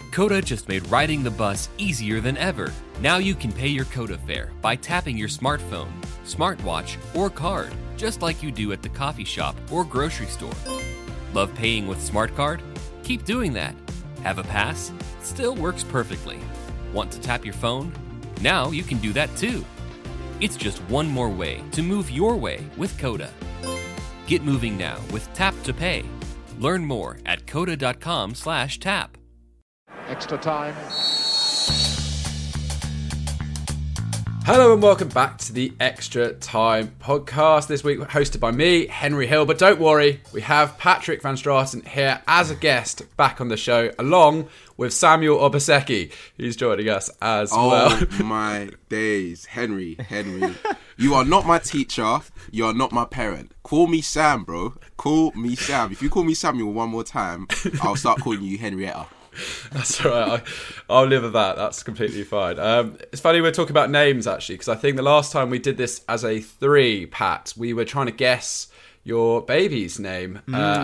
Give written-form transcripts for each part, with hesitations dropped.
Coda just made riding the bus easier than ever. Now you can pay your Coda fare by tapping your smartphone, smartwatch, or card, just like you do at the coffee shop or grocery store. Love paying with Smart Card? Keep doing that. Have a pass? Still works perfectly. Want to tap your phone? Now you can do that too. It's just one more way to move your way with Coda. Get moving now with Tap to Pay. Learn more at coda.com/tap. Extra time. Hello and welcome back to the Extra Time podcast. This week hosted by me, Henry Hill. But don't worry, we have Patrick van Straten here as a guest back on the show, along with Samuel Obaseki, who's joining us as well. Oh my days, Henry. You are not my teacher. You are not my parent. Call me Sam, bro. Call me Sam. If you call me Samuel one more time, I'll start calling you Henrietta. That's all right. I'll live with that. That's completely fine. It's funny we're talking about names, actually, because I think the last time we did this as a 3, Pat, we were trying to guess your baby's name.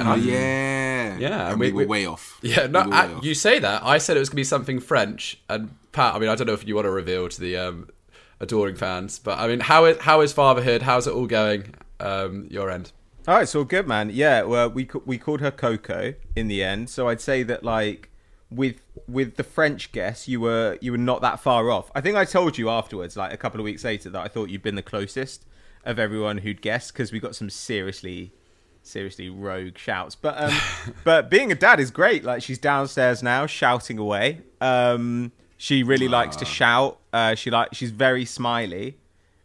Yeah, and we were way off. Yeah, no, you say that. I said it was going to be something French. And Pat, I mean, I don't know if you want to reveal to the adoring fans, but I mean, how is fatherhood? How's it all going? Your end? Oh, it's all good, man. Yeah, well, we called her Coco in the end. So I'd say that, like, with the French guess, you were not that far off. I think I told you afterwards, like a couple of weeks later, that I thought you'd been the closest of everyone who'd guessed, because we got some seriously rogue shouts. But but being a dad is great. Like, she's downstairs now shouting away. She really likes to shout. She's very smiley.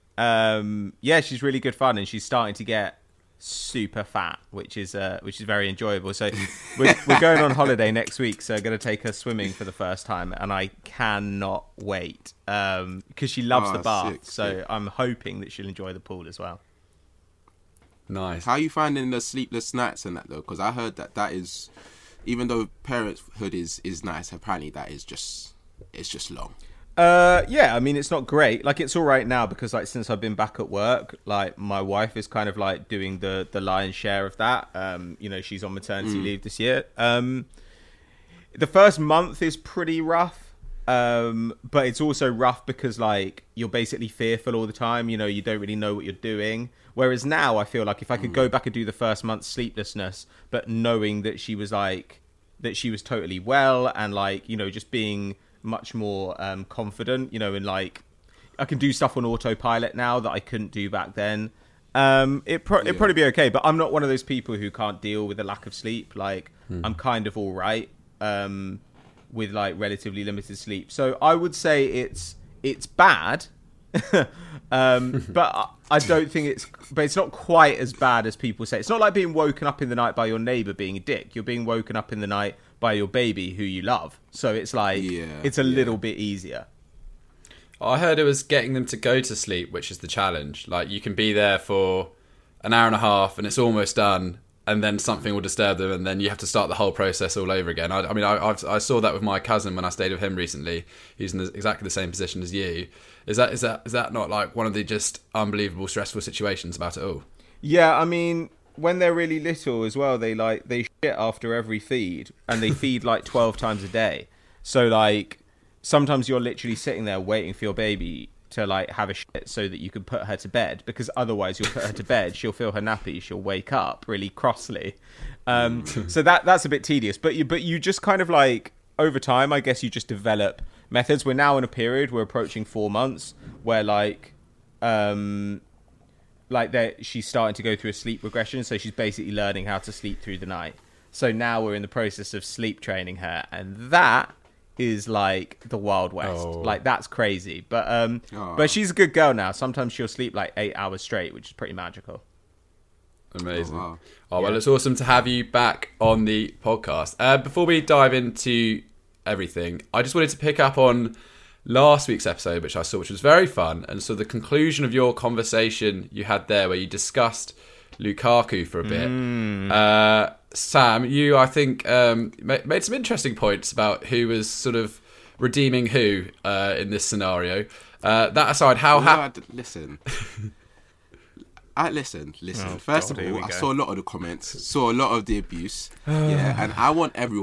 Yeah, she's really good fun, and she's starting to get super fat, which is very enjoyable. So we're going on holiday next week, so I'm going to take her swimming for the first time, and I cannot wait, because she loves the bath. Sick. I'm hoping that she'll enjoy the pool as well. Nice. How are you finding the sleepless nights and that, though? Because I heard that is, even though parenthood is nice, apparently that is just long. Yeah, I mean, it's not great. Like, it's all right now because, like, since I've been back at work, like, my wife is kind of like doing the lion's share of that. She's on maternity leave this year. The first month is pretty rough, but it's also rough because, like, you're basically fearful all the time. You know, you don't really know what you're doing. Whereas now I feel like if I could go back and do the first month's sleeplessness, but knowing that she was totally well, and, like, you know, just being much more confident, you know, and, like, I can do stuff on autopilot now that I couldn't do back then. It'd probably be okay, but I'm not one of those people who can't deal with the lack of sleep. Like, I'm kind of all right with, like, relatively limited sleep. So I would say it's bad, but I don't think it's not quite as bad as people say. It's not like being woken up in the night by your neighbour being a dick. You're being woken up in the night by your baby who you love. So it's like, it's a little bit easier. I heard it was getting them to go to sleep, which is the challenge. Like, you can be there for an hour and a half and it's almost done, and then something will disturb them, and then you have to start the whole process all over again. I saw that with my cousin when I stayed with him recently. He's in exactly the same position as you. Is that not, like, one of the just unbelievable stressful situations about it all? Yeah, I mean, when they're really little as well, they shit after every feed, and they feed like 12 times a day. So, like, sometimes you're literally sitting there waiting for your baby to, like, have a shit so that you can put her to bed, because otherwise you'll put her to bed, she'll feel her nappy, she'll wake up really crossly. So that's a bit tedious, but you just kind of, like, over time, I guess you just develop methods. We're now in a period, we're approaching 4 months, where, like she's starting to go through a sleep regression, so she's basically learning how to sleep through the night. So now we're in the process of sleep training her, and that is like the Wild West. Like, that's crazy. But she's a good girl now. Sometimes she'll sleep like 8 hours straight, which is pretty magical. Amazing. Well, it's awesome to have you back on the podcast. Before we dive into everything, I just wanted to pick up on last week's episode, which was very fun, and so the conclusion of your conversation you had there, where you discussed Lukaku for a bit. Sam, you, I think, made some interesting points about who was sort of redeeming who in this scenario. That aside, listen. Listen. First of all, I saw a lot of the comments, saw a lot of the abuse, and I want everyone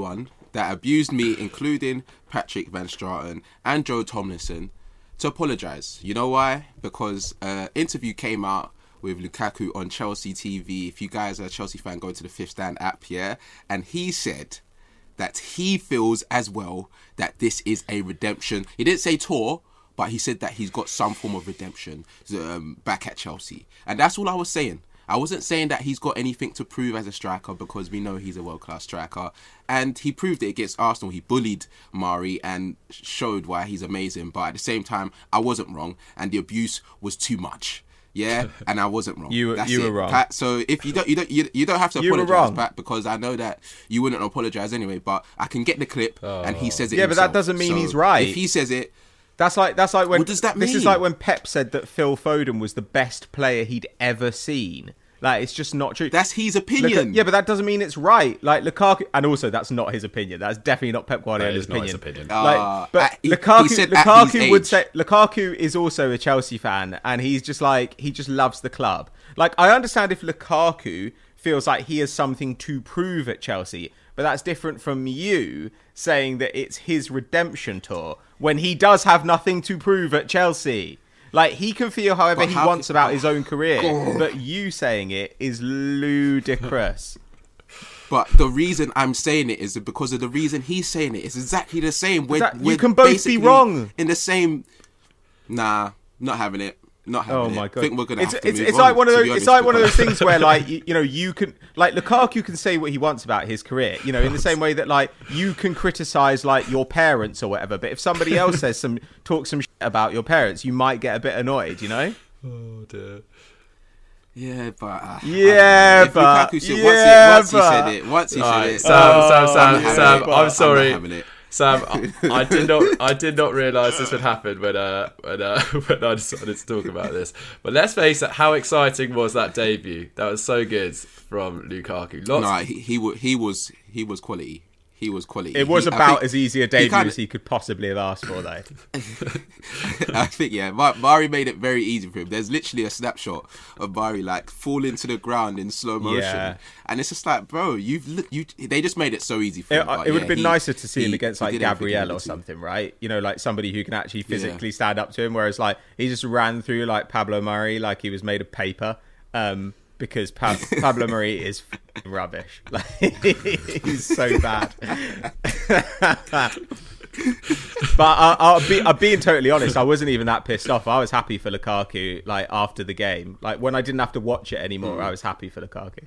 that abused me, including Patrick Van Straten and Joe Tomlinson, to apologise. You know why? Because an interview came out with Lukaku on Chelsea TV. If you guys are a Chelsea fan, go to the Fifth Stand app, yeah? And he said that he feels as well that this is a redemption. He didn't say tour, but he said that he's got some form of redemption back at Chelsea. And that's all I was saying. I wasn't saying that he's got anything to prove as a striker, because we know he's a world-class striker. And he proved it against Arsenal. He bullied Mari and showed why he's amazing. But at the same time, I wasn't wrong. And the abuse was too much. Yeah, and I wasn't wrong. You were wrong. Pat, so if you don't have to apologise, Pat, because I know that you wouldn't apologise anyway. But I can get the clip, and he says it. Yeah, himself. but that doesn't mean he's right. If he says it, that's like when. What does that mean? This is like when Pep said that Phil Foden was the best player he'd ever seen. Like, it's just not true. That's his opinion. Yeah, but that doesn't mean it's right. Like, Lukaku, and also that's not his opinion. That's definitely not Pep Guardiola's opinion. Not his opinion. But Lukaku Lukaku would say Lukaku is also a Chelsea fan, and he's just like, he just loves the club. Like, I understand if Lukaku feels like he has something to prove at Chelsea, but that's different from you saying that it's his redemption tour when he does have nothing to prove at Chelsea. Like, he can feel however he wants about his own career, but you saying it is ludicrous. But the reason I'm saying it is because of the reason he's saying it. It's exactly the same. You can both be wrong. In the same... Nah, not having it. Not having it. My God. I think we're going to have to move it's on, like one of those. honest, It's like one of those things where, like, you know, you can, like, Lukaku can say what he wants about his career, you know, in the same way that, like, you can criticize, like, your parents or whatever. But if somebody else talks some shit about your parents, you might get a bit annoyed, you know. Oh dear. Yeah, but once he said it. Sam, I'm sorry. Sam, I did not realise this would happen when I decided to talk about this. But let's face it, how exciting was that debut? That was so good from Lukaku. He was quality. He was quality. It was about as easy a debut as he could possibly have asked for, though. I think, yeah, Mari made it very easy for him. There's literally a snapshot of Mari, like, falling to the ground in slow motion. Yeah. And it's just like, bro, they just made it so easy for him. It would have been nicer to see him against, like, Gabriel or something, right? You know, like, somebody who can actually physically stand up to him, whereas, like, he just ran through, like, Pablo Mari like he was made of paper. Because Pablo Mari is rubbish. Like, he's so bad. But I'm being totally honest. I wasn't even that pissed off. I was happy for Lukaku. Like, after the game, like when I didn't have to watch it anymore, I was happy for Lukaku.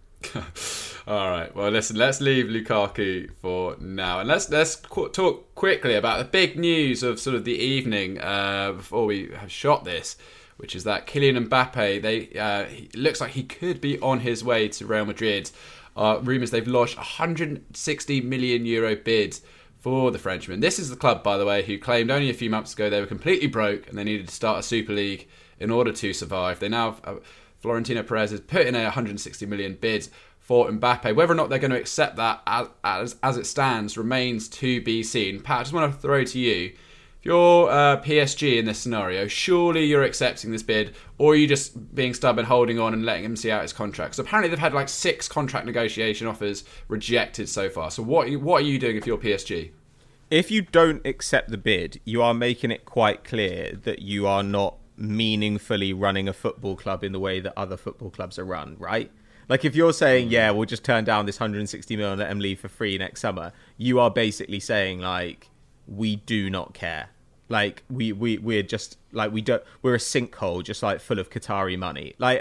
All right. Well, listen. Let's leave Lukaku for now, and let's talk quickly about the big news of sort of the evening before we have shot this, which is that Kylian Mbappe, it looks like he could be on his way to Real Madrid. Rumours they've lodged a €160 million bid for the Frenchman. This is the club, by the way, who claimed only a few months ago they were completely broke and they needed to start a Super League in order to survive. They now, Florentino Perez has put in a €160 million bid for Mbappe. Whether or not they're going to accept that as it stands remains to be seen. Pat, I just want to throw to you. If you're PSG in this scenario, surely you're accepting this bid, or are you just being stubborn, holding on and letting him see out his contract? So apparently they've had like 6 contract negotiation offers rejected so far. So what are you doing if you're PSG? If you don't accept the bid, you are making it quite clear that you are not meaningfully running a football club in the way that other football clubs are run, right? Like, if you're saying, yeah, we'll just turn down this 160 million and let him leave for free next summer, you are basically saying, like, we do not care. Like, we're just, like, we're a sinkhole just, like, full of Qatari money. Like,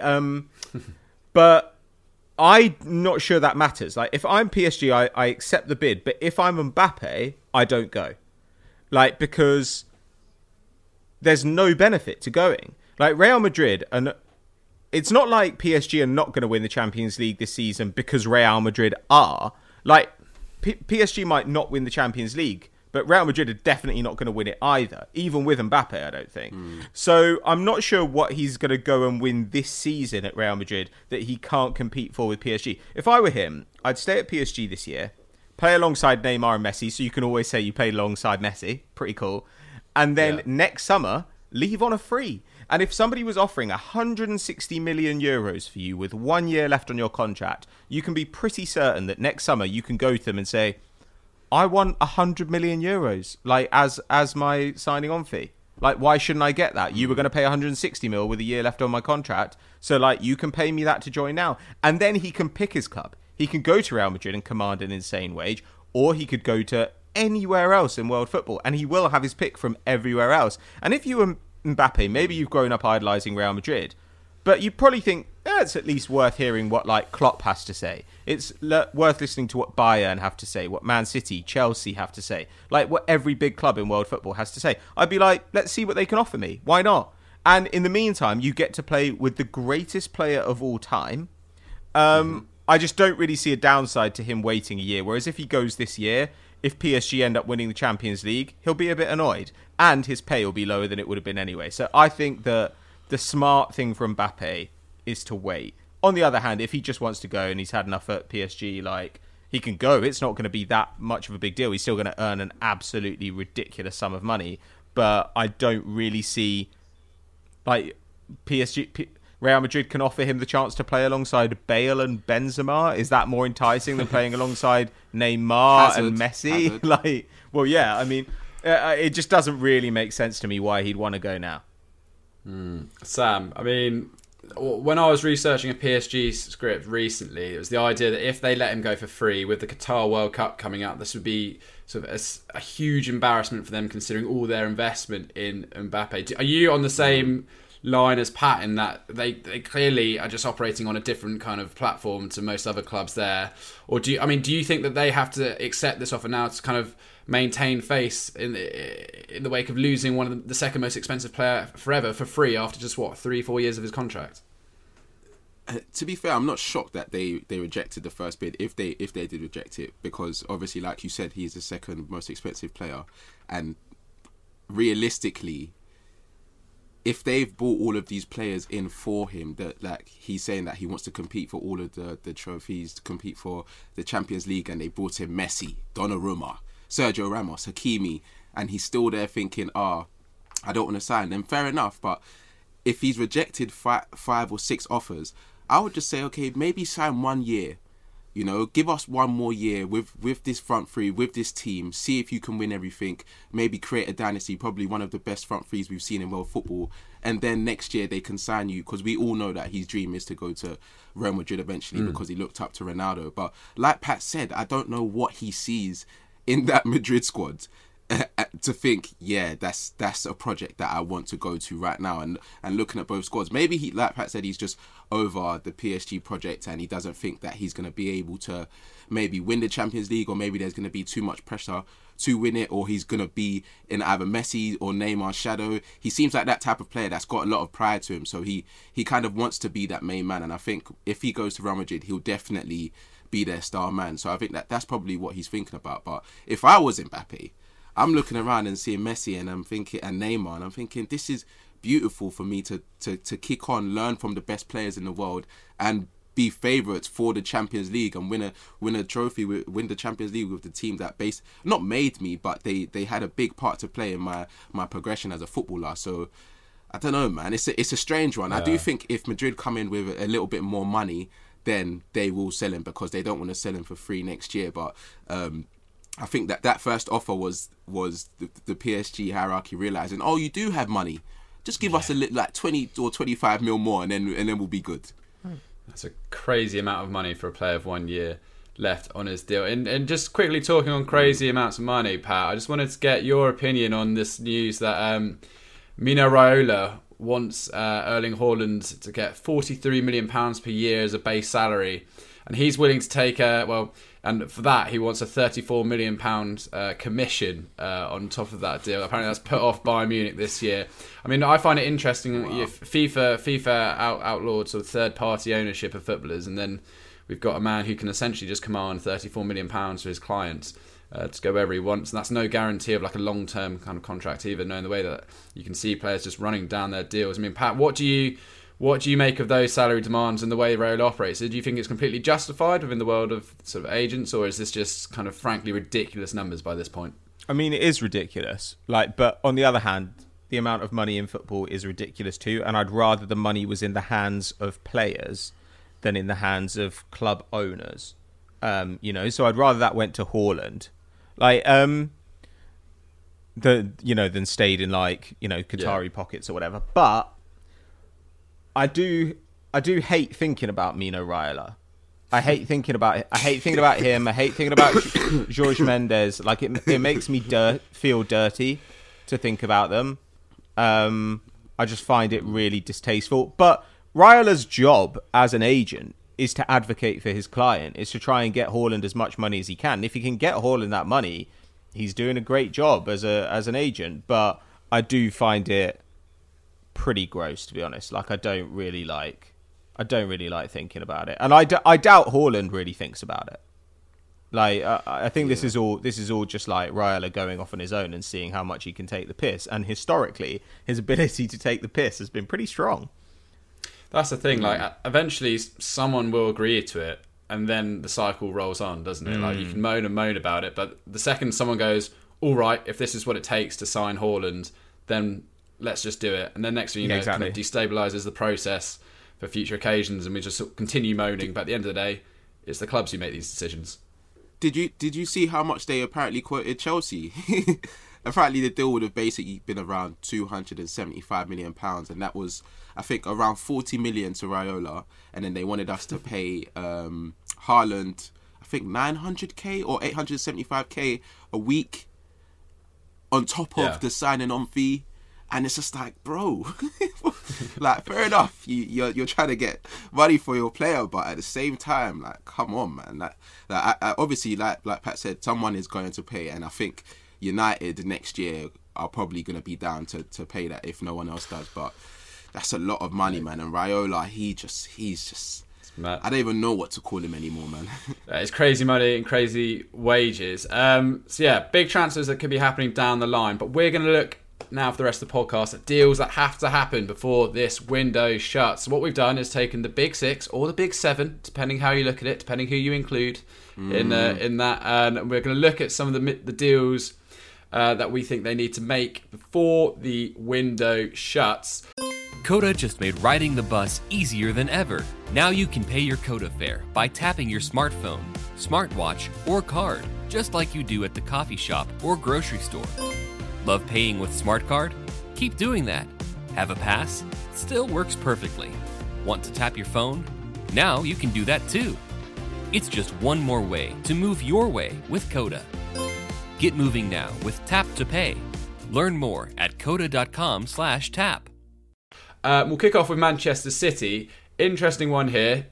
but I'm not sure that matters. Like, if I'm PSG, I accept the bid. But if I'm Mbappe, I don't go. Like, because there's no benefit to going. Like, Real Madrid, and it's not like PSG are not going to win the Champions League this season because Real Madrid are. Like, PSG might not win the Champions League, but Real Madrid are definitely not going to win it either, even with Mbappe, I don't think. So I'm not sure what he's going to go and win this season at Real Madrid that he can't compete for with PSG. If I were him, I'd stay at PSG this year, play alongside Neymar and Messi, so you can always say you played alongside Messi. Pretty cool. And then next summer, leave on a free. And if somebody was offering 160 million euros for you with 1 year left on your contract, you can be pretty certain that next summer you can go to them and say, I want 100 million euros, like as my signing on fee. Like, why shouldn't I get that? You were going to pay 160 mil with a year left on my contract. So, like, you can pay me that to join now. And then he can pick his club. He can go to Real Madrid and command an insane wage, or he could go to anywhere else in world football, and he will have his pick from everywhere else. And if you were Mbappe, maybe you've grown up idolising Real Madrid, but you probably think it's at least worth hearing what, like, Klopp has to say. It's worth listening to what Bayern have to say, what Man City, Chelsea have to say, like what every big club in world football has to say. I'd be like, let's see what they can offer me. Why not? And in the meantime, you get to play with the greatest player of all time. I just don't really see a downside to him waiting a year. Whereas if he goes this year, if PSG end up winning the Champions League, he'll be a bit annoyed. And his pay will be lower than it would have been anyway. So I think that the smart thing for Mbappe is to wait. On the other hand, if he just wants to go and he's had enough at PSG, like, he can go. It's not going to be that much of a big deal. He's still going to earn an absolutely ridiculous sum of money. But I don't really see, like, Real Madrid can offer him the chance to play alongside Bale and Benzema. Is that more enticing than playing alongside Neymar and Messi? Like, well, yeah, I mean, it just doesn't really make sense to me why he'd want to go now. Sam, I mean, when I was researching a PSG script recently, it was the idea that if they let him go for free with the Qatar World Cup coming up, this would be sort of a huge embarrassment for them considering all their investment in Mbappe. Are you on the same line as Pat in that they clearly are just operating on a different kind of platform to most other clubs there? Or do you think that they have to accept this offer now to kind of maintain face in the wake of losing one of the second most expensive player forever for free after just 3-4 years of his contract? To be fair, I'm not shocked that they rejected the first bid if they did reject it, because obviously, like you said, he's the second most expensive player, and realistically, if they've brought all of these players in for him, that, like, he's saying that he wants to compete for all of the trophies, to compete for the Champions League, and they brought in Messi, Donnarumma, Sergio Ramos, Hakimi, and he's still there thinking, I don't want to sign, then fair enough. But if he's rejected 5 or 6 offers, I would just say, okay, maybe sign 1 year. You know, give us 1 more year with this front three, with this team. See if you can win everything. Maybe create a dynasty, probably one of the best front threes we've seen in world football. And then next year they can sign you, because we all know that his dream is to go to Real Madrid eventually because he looked up to Ronaldo. But like Pat said, I don't know what he sees in that Madrid squad to think, yeah, that's a project that I want to go to right now. And looking at both squads, maybe he, like Pat said, he's just over the PSG project and he doesn't think that he's going to be able to maybe win the Champions League, or maybe there's going to be too much pressure to win it, or he's going to be in either Messi or Neymar's shadow. He seems like that type of player that's got a lot of pride to him, so he kind of wants to be that main man. And I think if he goes to Real Madrid, he'll definitely be their star man. So I think that's probably what he's thinking about. But if I was Mbappe, I'm looking around and seeing Messi and I'm thinking, and Neymar, and I'm thinking, this is beautiful for me to kick on, learn from the best players in the world, and be favourites for the Champions League and win a trophy, win the Champions League with the team that not made me, but they had a big part to play in my progression as a footballer. So I don't know, man. It's a strange one. Yeah. I do think if Madrid come in with a little bit more money, then they will sell him, because they don't want to sell him for free next year. But I think that first offer was the PSG hierarchy realising, oh, you do have money, just give us a like 20 or 25 mil more, and then we'll be good. That's a crazy amount of money for a player of 1 year left on his deal. And just quickly talking on crazy amounts of money, Pat, I just wanted to get your opinion on this news that Mino Raiola wants Erling Haaland to get £43 million per year as a base salary, and he's willing to take and for that he wants a £34 million commission on top of that deal. Apparently that's put off Bayern Munich this year. I mean, I find it interesting. Wow. If FIFA outlawed sort of third-party ownership of footballers, and then we've got a man who can essentially just command £34 million for his clients to go wherever he wants, and that's no guarantee of like a long-term kind of contract either, knowing the way that you can see players just running down their deals. I mean, Pat, what do you make of those salary demands and the way Raiola operates? Do you think it's completely justified within the world of sort of agents, or is this just kind of frankly ridiculous numbers by this point? I mean, it is ridiculous. But on the other hand, the amount of money in football is ridiculous too, and I'd rather the money was in the hands of players than in the hands of club owners. So I'd rather that went to Haaland. Like, then stayed in like, Qatari pockets or whatever. But I do hate thinking about Mino Raiola. I hate thinking about him. I hate thinking about Jorge Mendes. Like, it makes me feel dirty to think about them. I just find it really distasteful. But Raiola's job as an agent is to advocate for his client, is to try and get Haaland as much money as he can. And if he can get Haaland that money, he's doing a great job as an agent. But I do find it pretty gross, to be honest. Like, I don't really like thinking about it, and I doubt Haaland really thinks about it. Like, I think this is all just like Raiola going off on his own and seeing how much he can take the piss. And historically, his ability to take the piss has been pretty strong. That's the thing. Like, eventually, someone will agree to it, and then the cycle rolls on, doesn't it? Like, you can moan and moan about it, but the second someone goes, "All right, if this is what it takes to sign Haaland, then let's just do it," and then next thing you know, exactly. It kind of destabilizes the process for future occasions, and we just sort of continue moaning. But at the end of the day, it's the clubs who make these decisions. Did you see how much they apparently quoted Chelsea? Apparently the deal would have basically been around £275 million, and that was, I think, around 40 million to Raiola, and then they wanted us to pay Haaland, I think 900k or 875k a week on top of the signing on fee. And it's just like, bro, like, fair enough, you're trying to get money for your player, but at the same time, like, come on, man. Obviously, like Pat said, someone is going to pay, and I think United next year are probably going to be down to pay that if no one else does. But that's a lot of money, man. And Raiola, he's just. I don't even know what to call him anymore, man. It's crazy money and crazy wages. So yeah, big transfers that could be happening down the line, but we're going to look now for the rest of the podcast at deals that have to happen before this window shuts. So what we've done is taken the big six or the big seven, depending how you look at it, depending who you include in that, and we're going to look at some of the deals that we think they need to make before the window shuts. Coda just made riding the bus easier than ever. Now you can pay your Coda fare by tapping your smartphone, smartwatch, or card, just like you do at the coffee shop or grocery store. Love paying with Smart Card? Keep doing that. Have a pass? Still works perfectly. Want to tap your phone? Now you can do that too. It's just one more way to move your way with Coda. Get moving now with Tap to Pay. Learn more at coda.com/tap. We'll kick off with Manchester City. Interesting one here.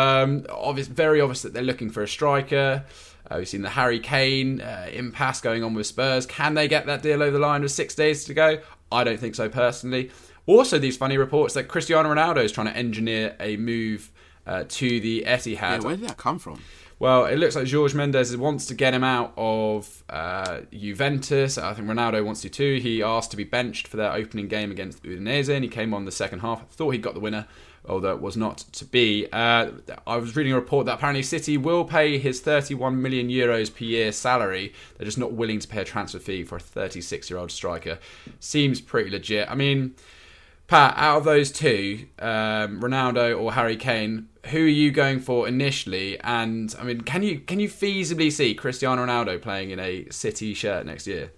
Very obvious that they're looking for a striker. We've seen the Harry Kane impasse going on with Spurs. Can they get that deal over the line with 6 days to go? I don't think so, personally. Also, these funny reports that Cristiano Ronaldo is trying to engineer a move to the Etihad. Yeah, where did that come from? Well, it looks like Jorge Mendes wants to get him out of Juventus. I think Ronaldo wants to too. He asked to be benched for their opening game against Udinese, and he came on the second half. Thought he got the winner, although it was not to be. I was reading a report that apparently City will pay his 31 million euros per year salary. They're just not willing to pay a transfer fee for a 36-year-old striker. Seems pretty legit. I mean, Pat, out of those two, Ronaldo or Harry Kane, who are you going for initially? And I mean, can you feasibly see Cristiano Ronaldo playing in a City shirt next year?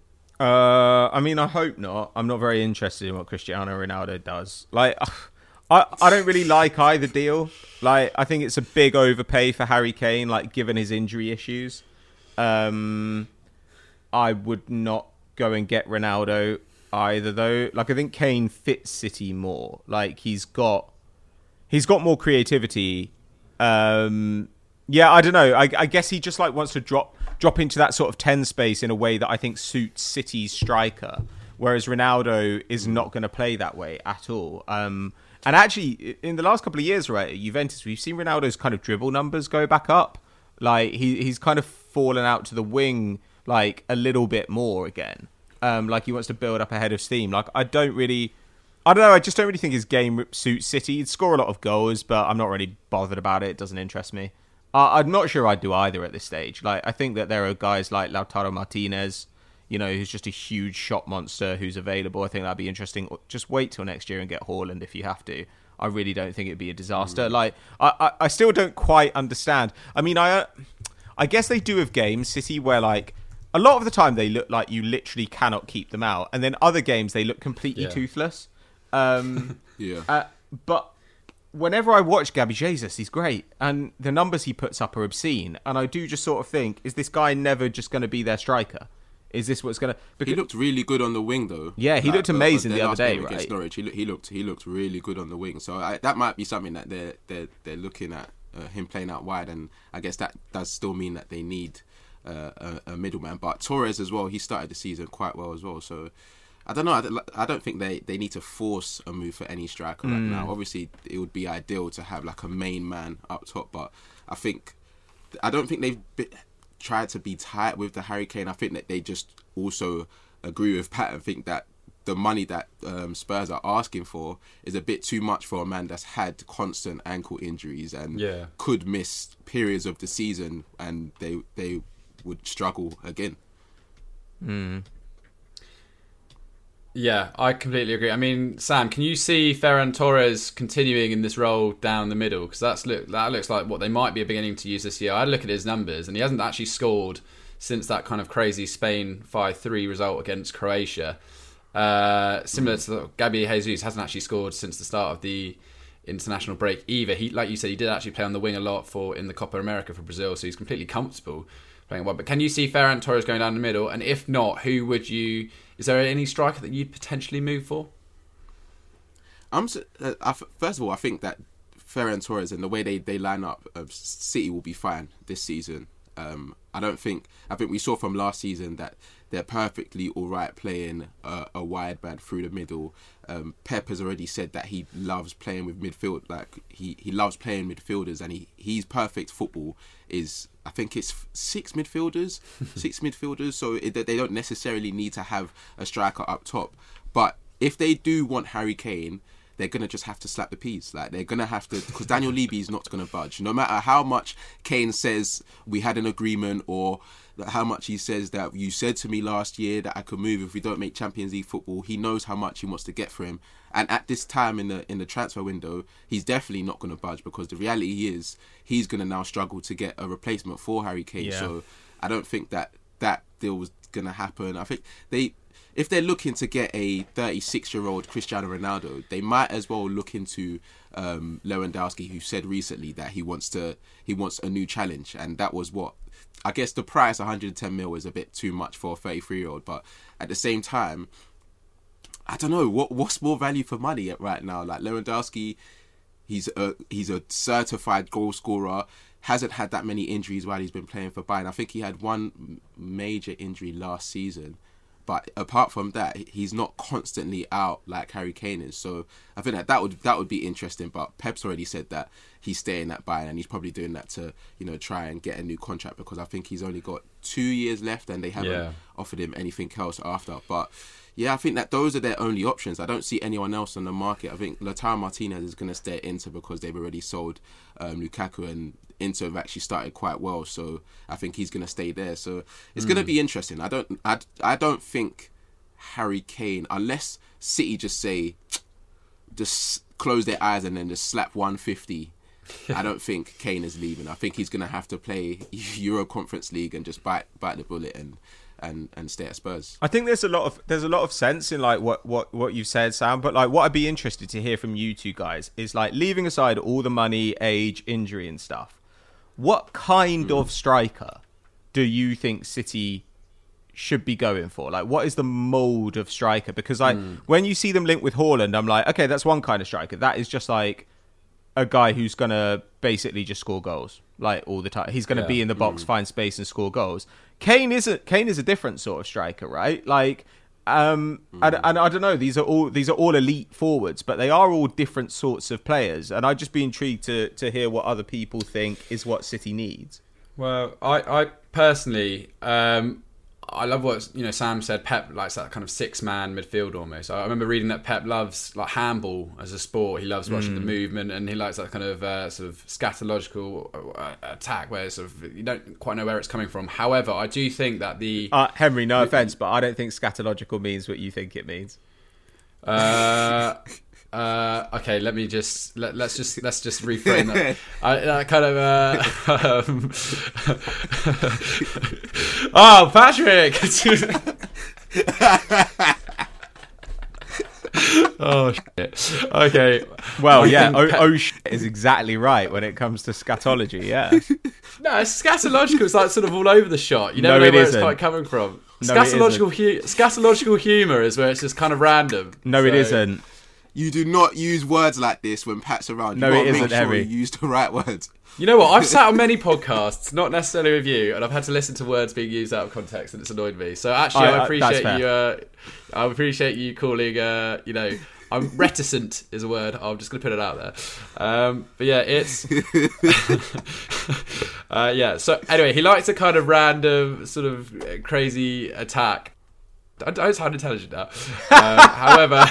I mean, I hope not. I'm not very interested in what Cristiano Ronaldo does. Like, I don't really like either deal. Like, I think it's a big overpay for Harry Kane, like, given his injury issues. I would not go and get Ronaldo either, though. Like, I think Kane fits City more. Like, he's got more creativity. Yeah, I don't know. I guess he just like wants to drop into that sort of 10 space in a way that I think suits City's striker, whereas Ronaldo is not going to play that way at all. And actually, in the last couple of years, right, at Juventus, we've seen Ronaldo's kind of dribble numbers go back up. Like, he's kind of fallen out to the wing, like, a little bit more again. Like, he wants to build up a head of steam. Like, I don't know, I just don't really think his game suits City. He'd score a lot of goals, but I'm not really bothered about it. It doesn't interest me. I'm not sure I'd do either at this stage. Like, I think that there are guys like Lautaro Martinez, you know, who's just a huge shot monster who's available. I think that'd be interesting. Just wait till next year and get Haaland if you have to. I really don't think it'd be a disaster. Like, I still don't quite understand. I mean, I guess they do have games, City, where, like, a lot of the time they look like you literally cannot keep them out, and then other games they look completely toothless. But whenever I watch Gabby Jesus, he's great, and the numbers he puts up are obscene. And I do just sort of think, is this guy never just going to be their striker? Is this what's going to? Because he looked really good on the wing, though. Yeah, he looked amazing the other day, right? Norwich, he looked really good on the wing. So that might be something that they're looking at, him playing out wide, and I guess that does still mean that they need a middleman. But Torres as well, he started the season quite well as well. So I don't know. I don't think they need to force a move for any striker right now. Obviously, it would be ideal to have like a main man up top, but I don't think they've tried to be tight with the Harry Kane. I think that they just also agree with Pat and think that the money that Spurs are asking for is a bit too much for a man that's had constant ankle injuries and could miss periods of the season, and they would struggle again. Yeah, I completely agree. I mean, Sam, can you see Ferran Torres continuing in this role down the middle? Because that looks like what they might be beginning to use this year. I had a look at his numbers, and he hasn't actually scored since that kind of crazy Spain 5-3 result against Croatia. Similar to Gabby Jesus, hasn't actually scored since the start of the international break either. He, like you said, he did actually play on the wing a lot in the Copa America for Brazil, so he's completely comfortable playing well. But can you see Ferran Torres going down the middle? And if not, who would you? Is there any striker that you'd potentially move for? First of all, I think that Ferran Torres and the way they line up, City will be fine this season. I think we saw from last season that they're perfectly all right playing a wide man through the middle. Pep has already said that he loves playing with midfield. Like he loves playing midfielders, and he's perfect football is, I think it's six midfielders. So they don't necessarily need to have a striker up top. But if they do want Harry Kane, they're going to just have to slap the peas. Like, they're going to have to, because Daniel Levy is not going to budge. No matter how much Kane says we had an agreement, or how much he says that you said to me last year that I could move if we don't make Champions League football, he knows how much he wants to get for him. And at this time in the transfer window, he's definitely not going to budge, because the reality is he's going to now struggle to get a replacement for Harry Kane. Yeah. So I don't think that deal was going to happen. I think if they're looking to get a 36-year-old Cristiano Ronaldo, they might as well look into Lewandowski, who said recently that he wants a new challenge, and that was what, I guess the price 110 mil is a bit too much for a 33-year-old, but at the same time, I don't know what's more value for money right now. Like Lewandowski, he's a certified goal scorer. Hasn't had that many injuries while he's been playing for Bayern. I think he had one major injury last season. But apart from that, he's not constantly out like Harry Kane is. So I think that would be interesting. But Pep's already said that he's staying at Bayern, and he's probably doing that to, try and get a new contract, because I think he's only got 2 years left and they haven't offered him anything else after. But yeah, I think that those are their only options. I don't see anyone else on the market. I think Lautaro Martinez is going to stay at Inter because they've already sold Lukaku, and Inter have actually started quite well, so I think he's going to stay there. So it's going to be interesting. I don't think Harry Kane, unless City just close their eyes and then just slap 150. I don't think Kane is leaving. I think he's going to have to play Euro Conference League and just bite the bullet and stay at Spurs. I think there's a lot of sense in like what you've said, Sam. But like, what I'd be interested to hear from you two guys is, like, leaving aside all the money, age, injury, and stuff, what kind of striker do you think City should be going for? Like, what is the mould of striker? Because when you see them linked with Haaland, I'm like, okay, that's one kind of striker. That is just like a guy who's gonna basically just score goals like all the time. He's gonna be in the box, find space, and score goals. Kane is a different sort of striker, right? Like, and I don't know. These are all elite forwards, but they are all different sorts of players. And I'd just be intrigued to hear what other people think is what City needs. Well, I personally, I love what Sam said. Pep likes that kind of 6-man midfield almost. I remember reading that Pep loves like handball as a sport. He loves watching the movement, and he likes that kind of sort of scatological attack where sort of you don't quite know where it's coming from. However, I do think that Henry, no offense, but I don't think scatological means what you think it means. Okay, let's just reframe that. Oh, Patrick! Oh shit. Okay. Well, yeah. Shit is exactly right when it comes to scatology. Yeah. No, it's scatological. It's like sort of all over the shot. You never know where it's quite coming from. Scatological humour is where it's just kind of random. No, it isn't. You do not use words like this when Pat's around. No, it isn't, Heavy. You use the right words. You know what? I've sat on many podcasts, not necessarily with you, and I've had to listen to words being used out of context, and it's annoyed me. So actually, I appreciate you. I appreciate you calling. I'm reticent is a word. I'm just going to put it out there. But yeah, it's yeah. So anyway, he likes a kind of random, sort of crazy attack. I don't sound intelligent now. However,